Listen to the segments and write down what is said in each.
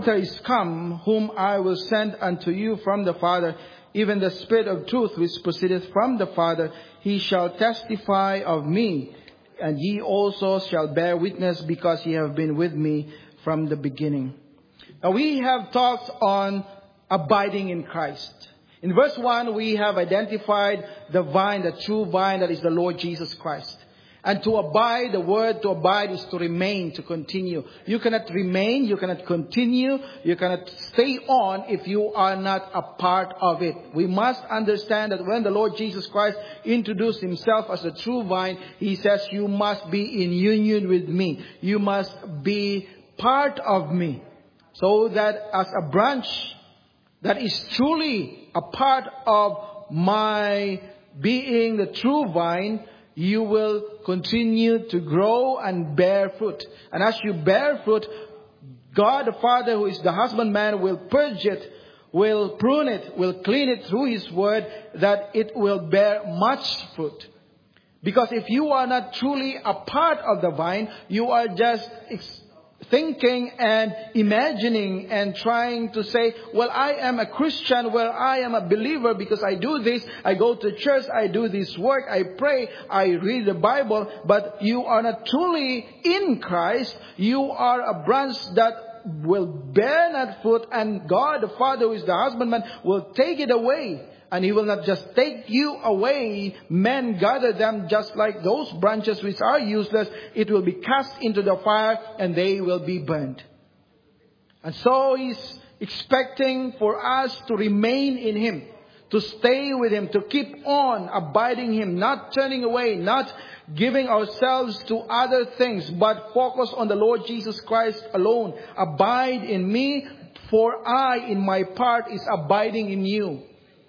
Comforter is come, whom I will send unto you from the Father, even the Spirit of truth, which proceedeth from the Father. He shall testify of me, and ye also shall bear witness, because ye have been with me from the beginning. Now we have talked on abiding in Christ. In verse 1, we have identified the vine, the true vine, that is the Lord Jesus Christ. And to abide, the word to abide is to remain, to continue. You cannot remain, you cannot continue, you cannot stay on if you are not a part of it. We must understand that when the Lord Jesus Christ introduced Himself as the true vine, He says, you must be in union with me. You must be part of me. So that as a branch that is truly a part of my being the true vine, you will continue to grow and bear fruit. And as you bear fruit, God the Father, who is the husbandman, will purge it, will prune it, will clean it through His word, that it will bear much fruit. Because if you are not truly a part of the vine, you are just thinking and imagining and trying to say, well, I am a Christian, well, I am a believer because I do this, I go to church, I do this work, I pray, I read the Bible, but you are not truly in Christ. You are a branch that will bear not fruit, and God the Father, who is the husbandman, will take it away. And He will not just take you away. Men gather them just like those branches which are useless. It will be cast into the fire and they will be burned. And so He's expecting for us to remain in Him, to stay with Him, to keep on abiding Him, not turning away, not giving ourselves to other things, but focus on the Lord Jesus Christ alone. Abide in me, for I in my part is abiding in you.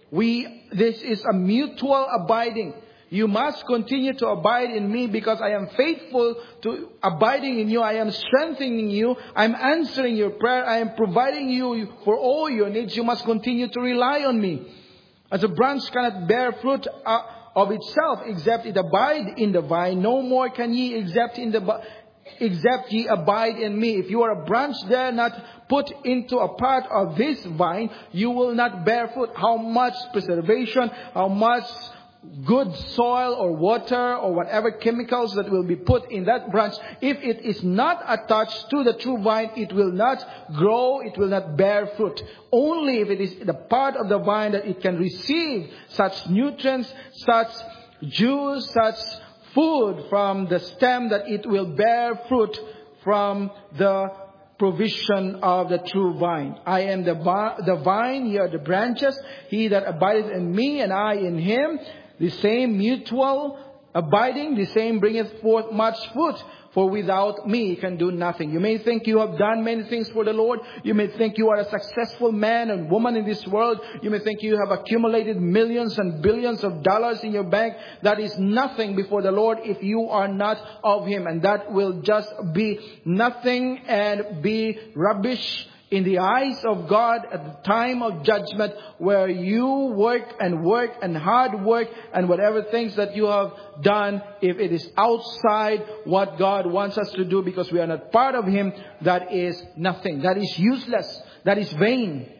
This is a mutual abiding. You must continue to abide in me because I am faithful to abiding in you. I am strengthening you. I am answering your prayer. I am providing you for all your needs. You must continue to rely on me. As a branch cannot bear fruit of itself except it abide in the vine, no more can ye except ye abide in me. If you are a branch there, not put into a part of this vine, you will not bear fruit. How much preservation, how much good soil or water or whatever chemicals that will be put in that branch, if it is not attached to the true vine, it will not grow, it will not bear fruit. Only if it is the part of the vine that it can receive such nutrients, such juice, such food from the stem, that it will bear fruit from the provision of the true vine. I am the vine, ye are the branches. He that abideth in me, and I in him, the same mutual abiding, the same bringeth forth much fruit. For without me, you can do nothing. You may think you have done many things for the Lord. You may think you are a successful man and woman in this world. You may think you have accumulated millions and billions of dollars in your bank. That is nothing before the Lord if you are not of Him. And that will just be nothing and be rubbish in the eyes of God at the time of judgment, where you work and hard work and whatever things that you have done, if it is outside what God wants us to do because we are not part of Him, that is nothing. That is useless. That is vain.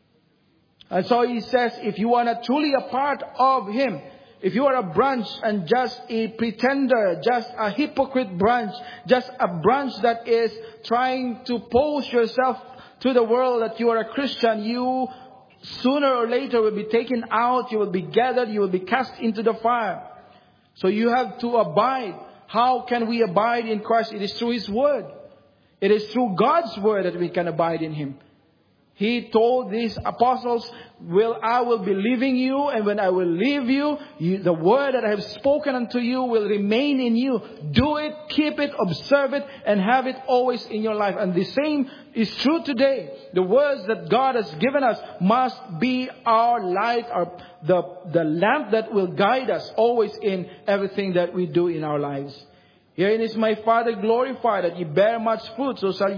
And so He says, if you are not truly a part of Him, if you are a branch and just a pretender, just a hypocrite branch, just a branch that is trying to pose yourself to the world that you are a Christian, you sooner or later will be taken out, you will be gathered, you will be cast into the fire. So you have to abide. How can we abide in Christ? It is through His Word. It is through God's Word that we can abide in Him. He told these apostles, I will be leaving you, and when I will leave you, the word that I have spoken unto you will remain in you. Do it, keep it, observe it, and have it always in your life. And the same is true today. The words that God has given us must be our light, the lamp that will guide us always in everything that we do in our lives. Herein is my Father glorified, that ye bear much fruit, so shall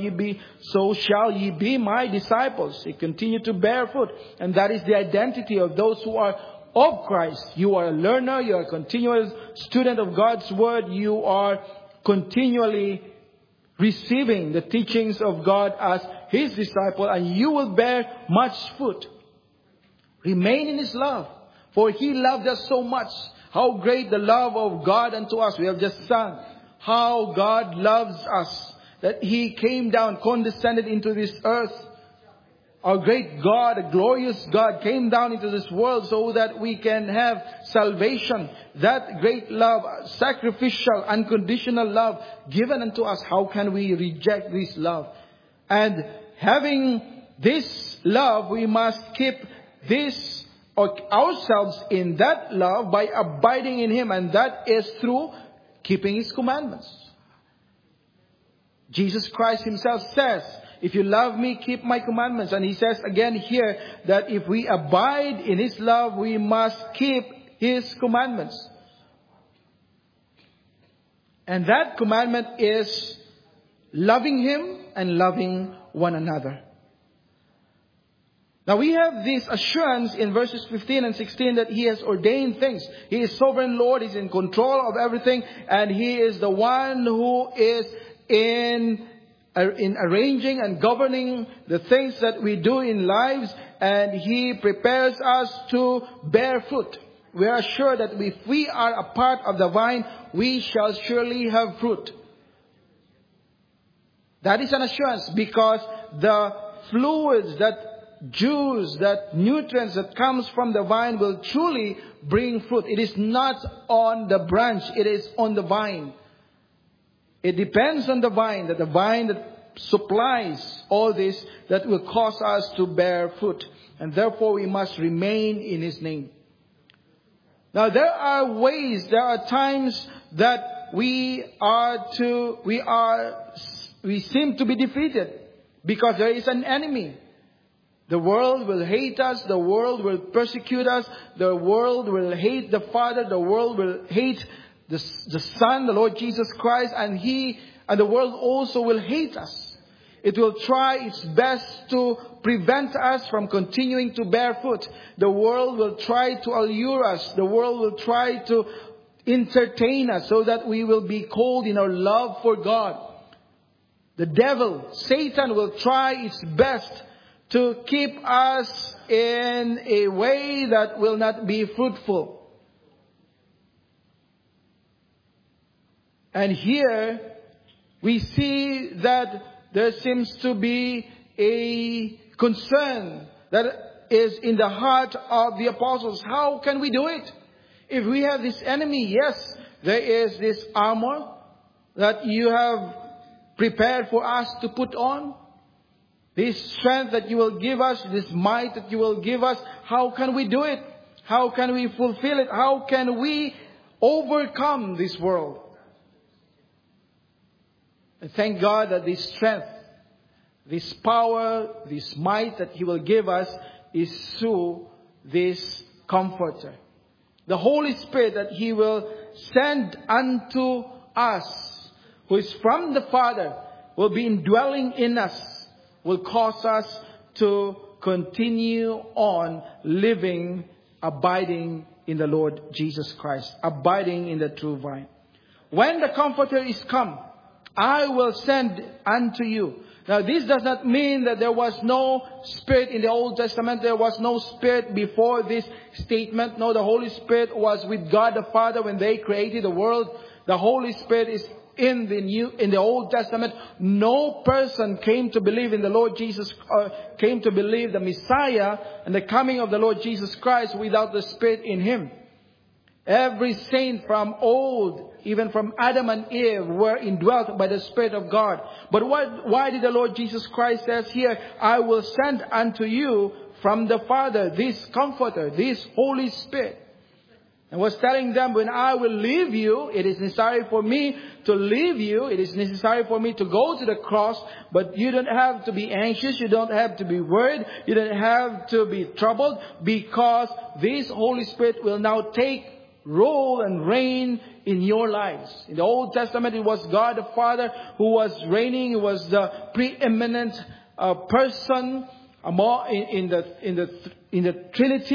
ye be my disciples. Ye continue to bear fruit. And that is the identity of those who are of Christ. You are a learner, you are a continual student of God's Word, you are continually receiving the teachings of God as His disciple, and you will bear much fruit. Remain in His love, for He loved us so much. How great the love of God unto us. We have just sung how God loves us, that He came down, condescended into this earth. Our great God, a glorious God, came down into this world so that we can have salvation. That great love, sacrificial, unconditional love given unto us. How can we reject this love? And having this love, we must keep this ourselves in that love by abiding in Him. And that is through keeping His commandments. Jesus Christ Himself says, if you love me, keep my commandments. And He says again here that if we abide in His love, we must keep His commandments. And that commandment is loving Him and loving one another. Now we have this assurance in verses 15 and 16 that He has ordained things. He is sovereign Lord. He's in control of everything. And He is the one who is in arranging and governing the things that we do in lives. And He prepares us to bear fruit. We are sure that if we are a part of the vine, we shall surely have fruit. That is an assurance, because the fluids, that juice, that nutrients that comes from the vine will truly bring fruit. It is not on the branch, it is on the vine. It depends on the vine, that the vine that supplies all this that will cause us to bear fruit. And therefore we must remain in His name. Now there are times that we seem to be defeated because there is an enemy. The world will hate us. The world will persecute us. The world will hate the Father. The world will hate the Son, the Lord Jesus Christ. And the world also will hate us. It will try its best to prevent us from continuing to bear fruit. The world will try to allure us. The world will try to entertain us so that we will be cold in our love for God. The devil, Satan, will try its best to keep us in a way that will not be fruitful. And here we see that there seems to be a concern that is in the heart of the apostles. How can we do it? If we have this enemy, yes, there is this armor that you have prepared for us to put on. This strength that you will give us, this might that you will give us, how can we do it? How can we fulfill it? How can we overcome this world? And thank God that this strength, this power, this might that He will give us is through this Comforter. The Holy Spirit that He will send unto us, who is from the Father, will be indwelling in us, will cause us to continue on living, abiding in the Lord Jesus Christ, abiding in the true vine. When the Comforter is come, I will send unto you. Now this does not mean that there was no Spirit in the Old Testament. There was no Spirit before this statement. No, the Holy Spirit was with God the Father when they created the world. The Holy Spirit is in the Old Testament. No person came to believe in the Lord Jesus, came to believe the Messiah and the coming of the Lord Jesus Christ without the Spirit in Him. Every saint from old, even from Adam and Eve, were indwelt by the Spirit of God. But why did the Lord Jesus Christ says here, I will send unto you from the Father this Comforter, this Holy Spirit. And was telling them, when I will leave you, it is necessary for me to leave you. It is necessary for me to go to the cross. But you don't have to be anxious. You don't have to be worried. You don't have to be troubled, because this Holy Spirit will now take rule and reign in your lives. In the Old Testament, it was God the Father who was reigning. He was the preeminent person in the Trinity.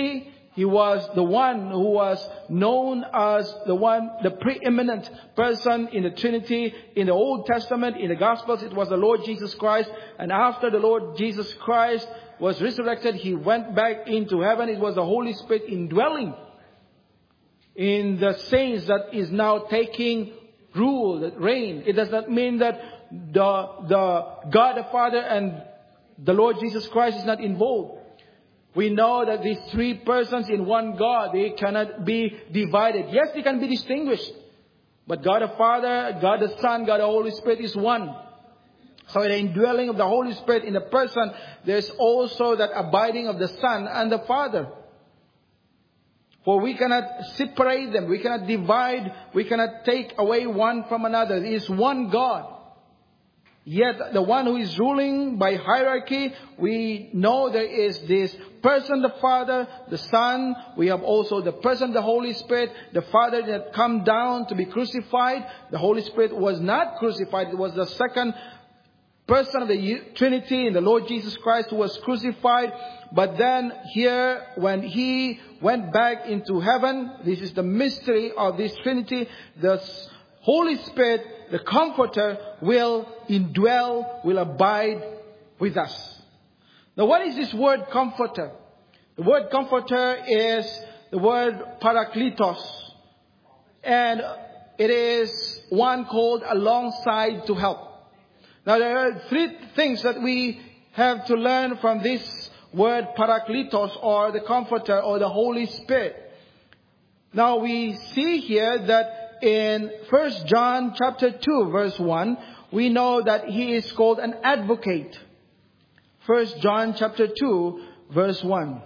He was the one who was known as the preeminent person in the Trinity. In the Old Testament, in the Gospels, it was the Lord Jesus Christ. And after the Lord Jesus Christ was resurrected, He went back into heaven. It was the Holy Spirit indwelling in the saints that is now taking rule, that reign. It does not mean that the God the Father and the Lord Jesus Christ is not involved. We know that these three persons in one God, they cannot be divided. Yes, they can be distinguished. But God the Father, God the Son, God the Holy Spirit is one. So in the indwelling of the Holy Spirit in the person, there's also that abiding of the Son and the Father. For we cannot separate them. We cannot divide. We cannot take away one from another. It is one God. Yet the one who is ruling by hierarchy, we know there is this person, the Father, the Son. We have also the person, the Holy Spirit. The Father that come down to be crucified. The Holy Spirit was not crucified. It was the second person of the Trinity in the Lord Jesus Christ who was crucified. But then here, when He went back into heaven, this is the mystery of this Trinity, the Holy Spirit, the Comforter, will indwell, will abide with us. Now, what is this word Comforter? The word Comforter is the word Parakletos. And it is one called alongside to help. Now, there are three things that we have to learn from this word Parakletos, or the Comforter, or the Holy Spirit. Now, we see here that in 1 John chapter 2 verse 1, we know that He is called an advocate. 1 John chapter 2 verse 1.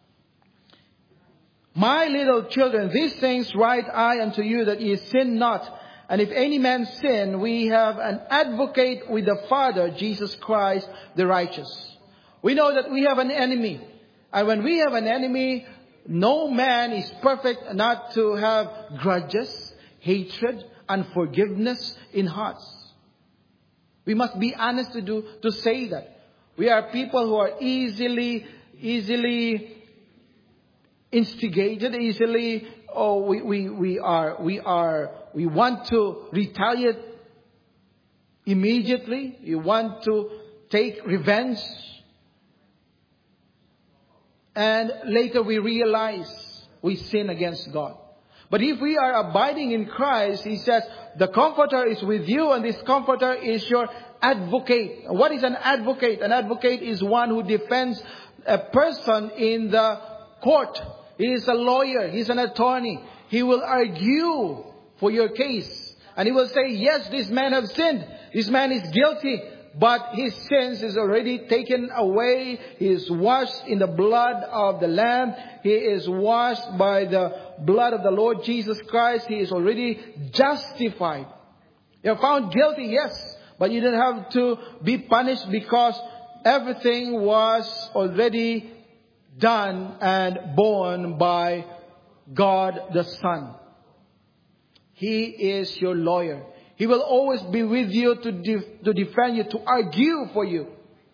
My little children, these things write I unto you, that ye sin not. And if any man sin, we have an advocate with the Father, Jesus Christ the righteous. We know that we have an enemy. And when we have an enemy, no man is perfect not to have grudges, hatred, unforgiveness in hearts. We must be honest to say that. We are people who are easily instigated, we want to retaliate immediately. We want to take revenge. And later we realize we sin against God. But if we are abiding in Christ, He says, the Comforter is with you, and this Comforter is your advocate. What is an advocate? An advocate is one who defends a person in the court. He is a lawyer. He is an attorney. He will argue for your case. And he will say, yes, this man has sinned. This man is guilty. But his sins is already taken away. He is washed in the blood of the Lamb. He is washed by the blood of the Lord Jesus Christ. He is already justified. You are found guilty, yes. But you don't have to be punished, because everything was already done and borne by God the Son. He is your lawyer. He will always be with you to defend you, to argue for you.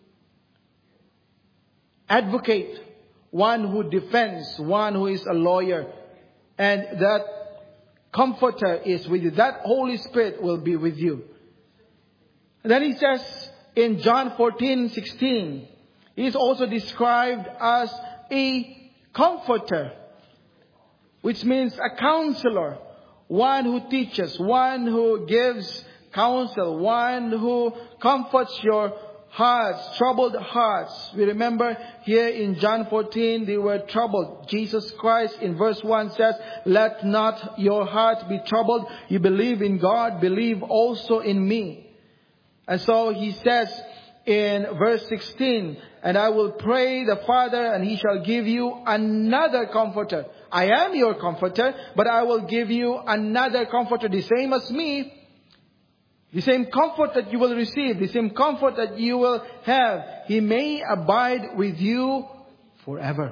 Advocate, one who defends, one who is a lawyer. And that Comforter is with you. That Holy Spirit will be with you. And then He says in John 14:16, He is also described as a Comforter, which means a counselor. One who teaches, one who gives counsel, one who comforts your hearts, troubled hearts. We remember here in John 14, they were troubled. Jesus Christ in verse 1 says, let not your heart be troubled. You believe in God, believe also in me. And so He says in verse 16, and I will pray the Father, and He shall give you another Comforter. I am your Comforter, but I will give you another Comforter, the same as me. The same comfort that you will receive, the same comfort that you will have. He may abide with you forever.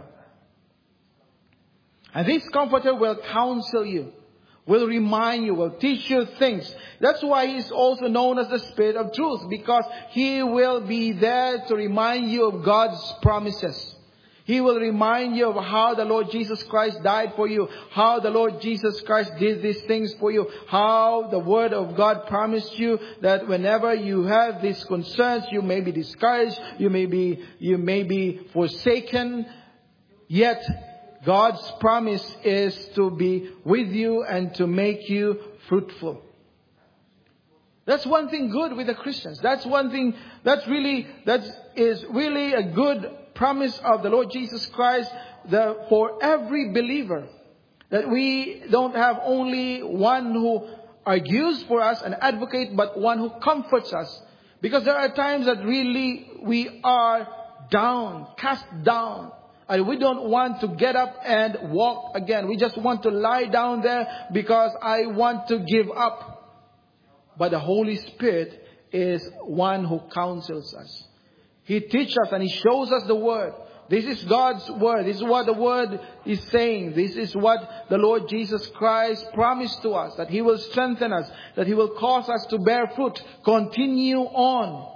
And this Comforter will counsel you, will remind you, will teach you things. That's why He is also known as the Spirit of Truth, because He will be there to remind you of God's promises. He will remind you of how the Lord Jesus Christ died for you, how the Lord Jesus Christ did these things for you, how the Word of God promised you that whenever you have these concerns, you may be discouraged, you may be forsaken, yet God's promise is to be with you and to make you fruitful. That's one thing good with the Christians. That's one thing that is really a good promise of the Lord Jesus Christ for every believer. That we don't have only one who argues for us, an advocate, but one who comforts us. Because there are times that really we are down, cast down. And we don't want to get up and walk again. We just want to lie down there because I want to give up. But the Holy Spirit is one who counsels us. He teaches us and He shows us the Word. This is God's Word. This is what the Word is saying. This is what the Lord Jesus Christ promised to us. That He will strengthen us. That He will cause us to bear fruit. Continue on.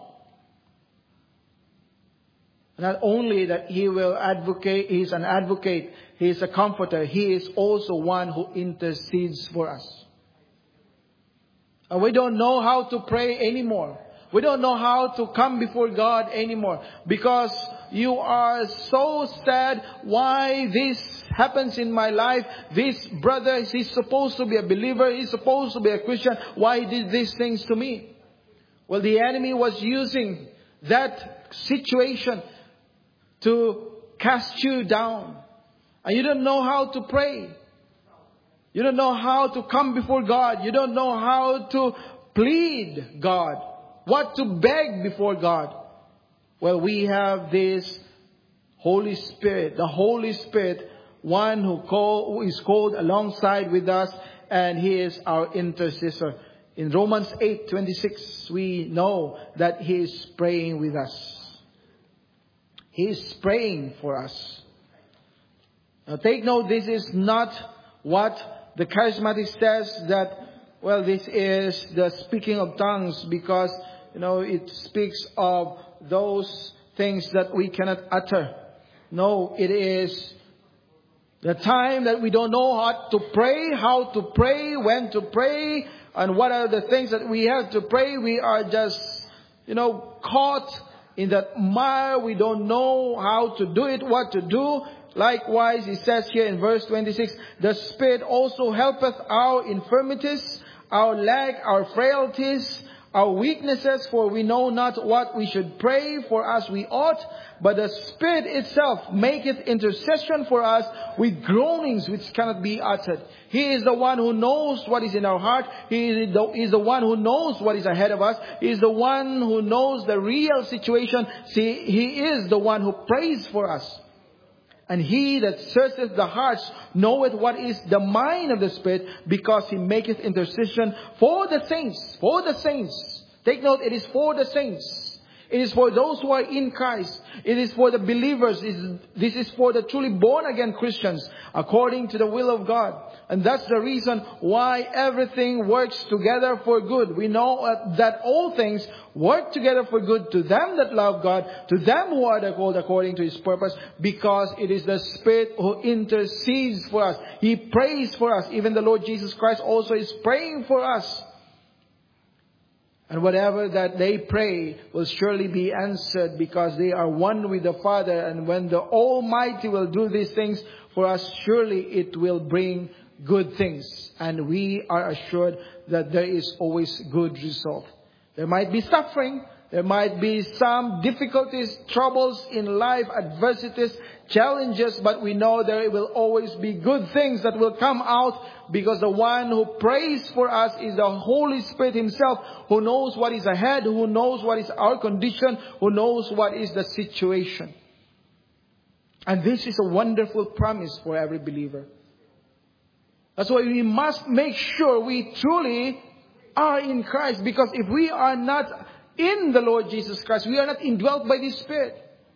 Not only that He will advocate, He is an advocate, He is a comforter, He is also one who intercedes for us. And we don't know how to pray anymore. We don't know how to come before God anymore. Because you are so sad why this happens in my life. This brother, he's supposed to be a believer. He's supposed to be a Christian. Why did these things to me? Well, the enemy was using that situation to cast you down. And you don't know how to pray. You don't know how to come before God. You don't know how to plead God. What to beg before God. Well, we have this Holy Spirit. The Holy Spirit, one who is called alongside with us. And He is our intercessor. In Romans 8:26, we know that He is praying with us. He is praying for us. Now take note, this is not what the charismatic says that, well, this is the speaking of tongues because, it speaks of those things that we cannot utter. No, it is the time that we don't know how to pray, when to pray, and what are the things that we have to pray. We are just, caught in that mire. We don't know how to do it, what to do. Likewise, it says here in verse 26, the Spirit also helpeth our infirmities, our lack, our frailties, our weaknesses, for we know not what we should pray for as we ought, but the Spirit itself maketh intercession for us with groanings which cannot be uttered. He is the one who knows what is in our heart. He is the one who knows what is ahead of us. He is the one who knows the real situation. See, He is the one who prays for us. And He that searcheth the hearts knoweth what is the mind of the Spirit, because He maketh intercession for the saints. For the saints. Take note, it is for the saints. It is for those who are in Christ. It is for the believers. This is for the truly born again Christians, according to the will of God. And that's the reason why everything works together for good. We know that all things work together for good to them that love God, to them who are called according to His purpose, because it is the Spirit who intercedes for us. He prays for us. Even the Lord Jesus Christ also is praying for us. And whatever that they pray will surely be answered, because they are one with the Father. And when the Almighty will do these things for us, surely it will bring good things. And we are assured that there is always good result. There might be suffering. There might be some difficulties, troubles in life, adversities, challenges, but we know there will always be good things that will come out, because the one who prays for us is the Holy Spirit Himself, who knows what is ahead, who knows what is our condition, who knows what is the situation. And this is a wonderful promise for every believer. That's why we must make sure we truly are in Christ, because if we are not in the Lord Jesus Christ, we are not indwelt by the Spirit.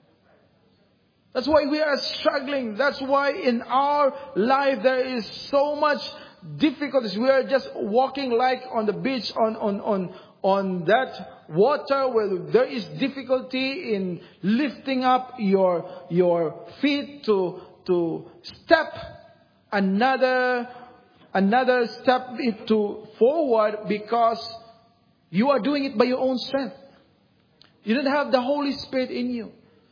That's why we are struggling. That's why in our life there is so much difficulties. We are just walking like on the beach, on on that water where there is difficulty in lifting up your feet to step another step forward, because you are doing it by your own strength. You don't have the Holy Spirit in you.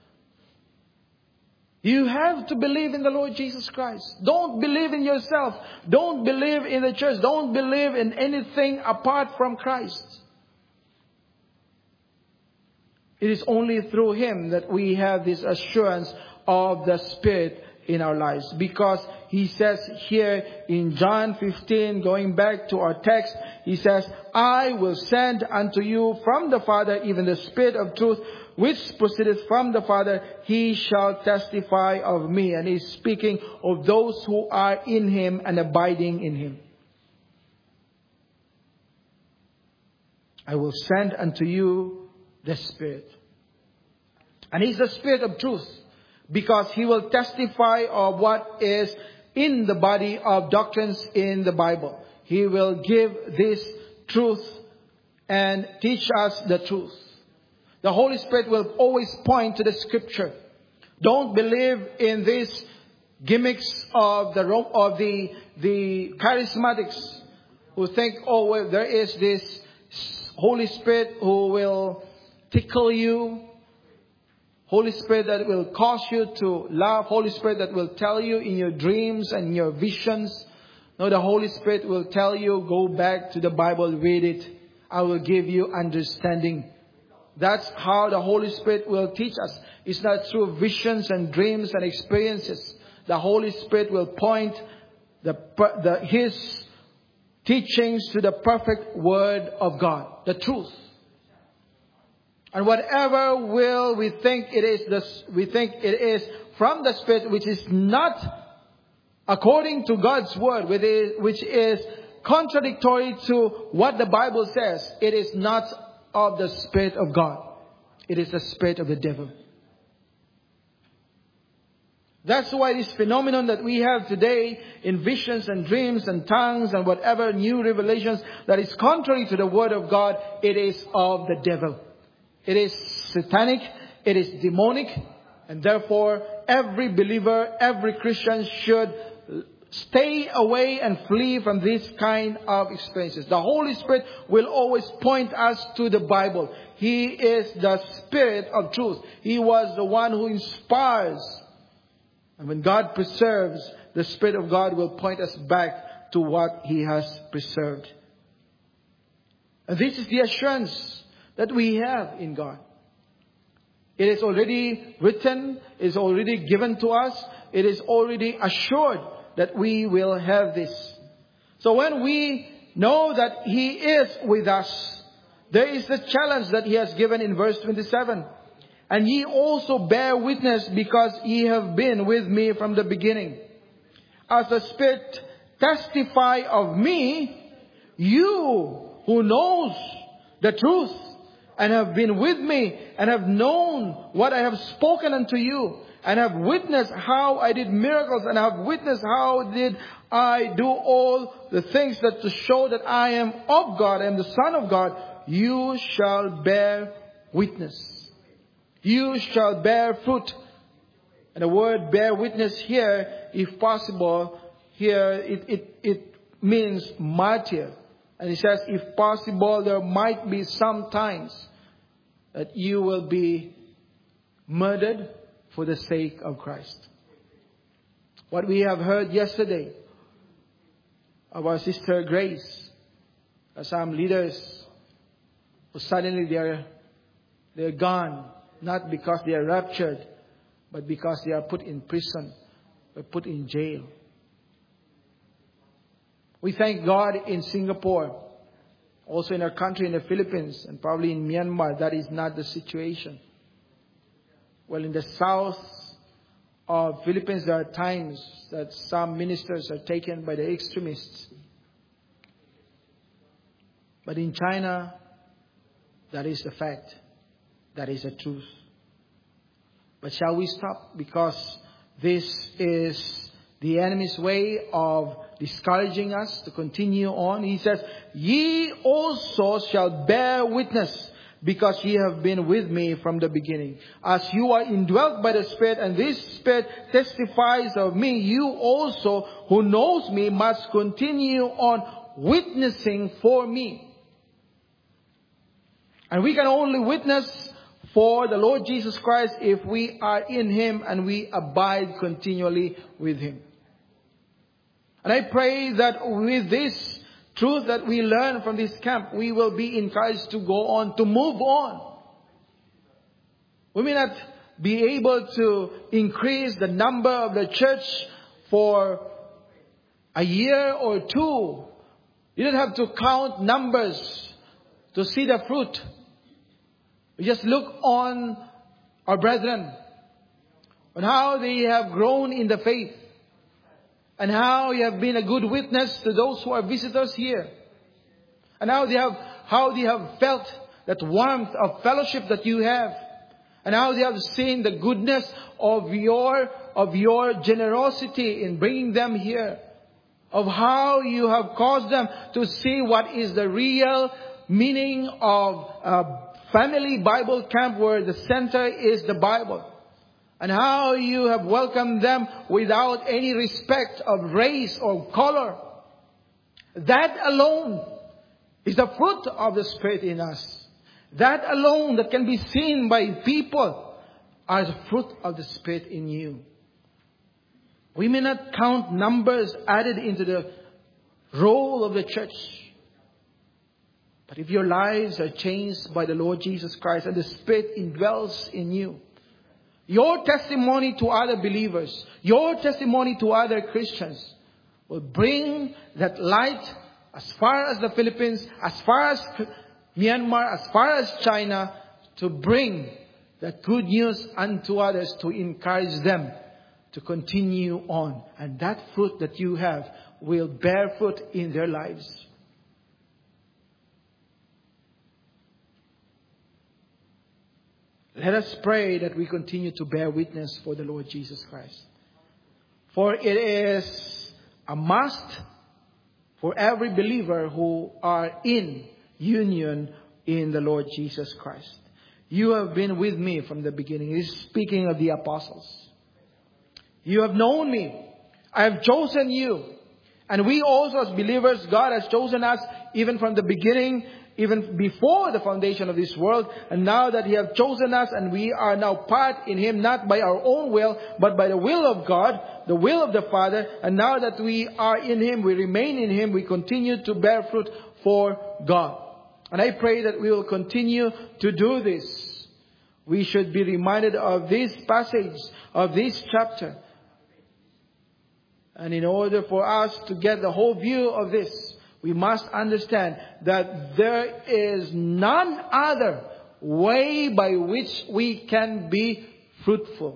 You have to believe in the Lord Jesus Christ. Don't believe in yourself. Don't believe in the church. Don't believe in anything apart from Christ. It is only through Him that we have this assurance of the Spirit in our lives. Because He says here in John 15, going back to our text, He says, I will send unto you from the Father even the Spirit of truth, which proceedeth from the Father. He shall testify of me. And He's speaking of those who are in Him and abiding in Him. I will send unto you the Spirit. And He's the Spirit of truth, because He will testify of what is in the body of doctrines in the Bible. He will give this truth and teach us the truth. The Holy Spirit will always point to the Scripture. Don't believe in these gimmicks of the charismatics who think, oh, well, there is this Holy Spirit who will tickle you. Holy Spirit that will cause you to laugh. Holy Spirit that will tell you in your dreams and your visions. No, the Holy Spirit will tell you, go back to the Bible, read it. I will give you understanding. That's how the Holy Spirit will teach us. It's not through visions and dreams and experiences. The Holy Spirit will point His teachings to the perfect Word of God, the truth. And whatever will we think it is from the Spirit, which is not according to God's Word, which is contradictory to what the Bible says, it is not of the Spirit of God. It is the spirit of the devil. That's why this phenomenon that we have today in visions and dreams and tongues and whatever new revelations that is contrary to the Word of God, it is of the devil. It is satanic. It is demonic. And therefore, every believer, every Christian should stay away and flee from this kind of experiences. The Holy Spirit will always point us to the Bible. He is the Spirit of truth. He was the one who inspires. And when God preserves, the Spirit of God will point us back to what He has preserved. And this is the assurance that we have in God. It is already written. It is already given to us. It is already assured that we will have this. So when we know that He is with us, there is the challenge that He has given in verse 27. And ye also bear witness, because ye have been with me from the beginning. As the Spirit testify of me, you who knows the truth and have been with me and have known what I have spoken unto you, and have witnessed how I did miracles, and have witnessed how did I do all the things that to show that I am of God, I am the Son of God, you shall bear witness. You shall bear fruit. And the word bear witness here, if possible, here it means martyr. And it says, if possible, there might be some times that you will be murdered for the sake of Christ. What we have heard yesterday of our sister Grace, some leaders who suddenly they're gone, not because they are raptured, but because they are put in prison or put in jail. We thank God in Singapore, also in our country, in the Philippines, and probably in Myanmar, that is not the situation. Well, in the south of Philippines, there are times that some ministers are taken by the extremists. But in China, that is the fact. That is the truth. But shall we stop? Because this is the enemy's way of discouraging us to continue on. He says, ye also shall bear witness, because ye have been with me from the beginning. As you are indwelt by the Spirit, and this Spirit testifies of me, you also, who knows me, must continue on witnessing for me. And we can only witness for the Lord Jesus Christ if we are in Him and we abide continually with Him. And I pray that with this truth that we learn from this camp, we will be encouraged to go on, to move on. We may not be able to increase the number of the church for a year or two. You don't have to count numbers to see the fruit. You just look on our brethren, on how they have grown in the faith, and how you have been a good witness to those who are visitors here. And how they have felt that warmth of fellowship that you have. And how they have seen the goodness of your generosity in bringing them here. Of how you have caused them to see what is the real meaning of a family Bible camp, where the center is the Bible. And how you have welcomed them without any respect of race or color. That alone is the fruit of the Spirit in us. That alone that can be seen by people are the fruit of the Spirit in you. We may not count numbers added into the roll of the church. But if your lives are changed by the Lord Jesus Christ and the Spirit indwells in you, your testimony to other believers, your testimony to other Christians will bring that light as far as the Philippines, as far as Myanmar, as far as China, to bring that good news unto others, to encourage them to continue on. And that fruit that you have will bear fruit in their lives. Let us pray that we continue to bear witness for the Lord Jesus Christ. For it is a must for every believer who are in union in the Lord Jesus Christ. You have been with me from the beginning. He's speaking of the apostles. You have known me. I have chosen you. And we also as believers, God has chosen us even from the beginning, even before the foundation of this world. And now that He has chosen us and we are now part in Him, not by our own will, but by the will of God, the will of the Father. And now that we are in Him, we remain in Him, we continue to bear fruit for God. And I pray that we will continue to do this. We should be reminded of this passage, of this chapter. And in order for us to get the whole view of this, we must understand that there is none other way by which we can be fruitful.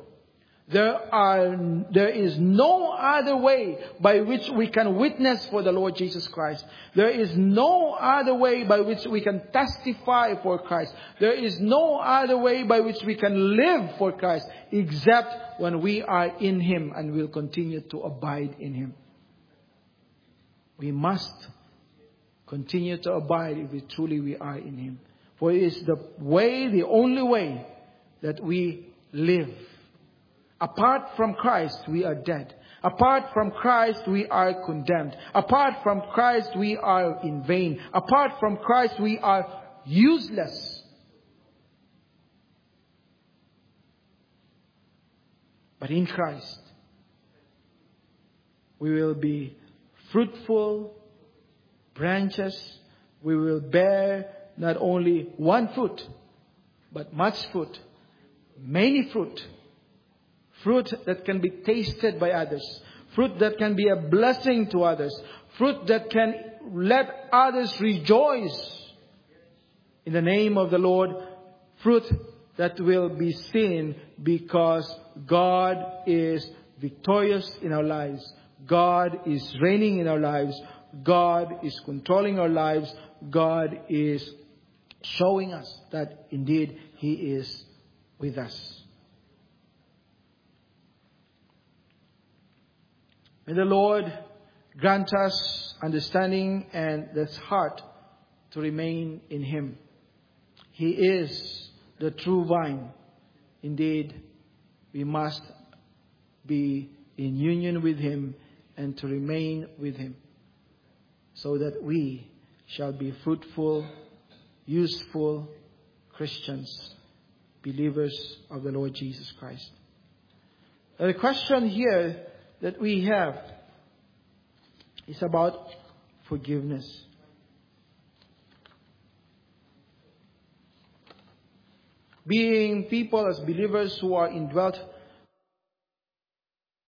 There is no other way by which we can witness for the Lord Jesus Christ. There is no other way by which we can testify for Christ. There is no other way by which we can live for Christ, except when we are in Him and will continue to abide in Him. We must continue to abide if we truly are in Him. For it is the way, the only way that we live. Apart from Christ, we are dead. Apart from Christ, we are condemned. Apart from Christ, we are in vain. Apart from Christ, we are useless. But in Christ, we will be fruitful branches. We will bear not only one fruit, but much fruit, many fruit. Fruit that can be tasted by others. Fruit that can be a blessing to others. Fruit that can let others rejoice in the name of the Lord. Fruit that will be seen because God is victorious in our lives. God is reigning in our lives. God is controlling our lives. God is showing us that indeed He is with us. May the Lord grant us understanding and this heart to remain in Him. He is the true vine. Indeed, we must be in union with Him and to remain with Him, so that we shall be fruitful, useful Christians, believers of the Lord Jesus Christ. The question here that we have is about forgiveness. Being people as believers who are indwelt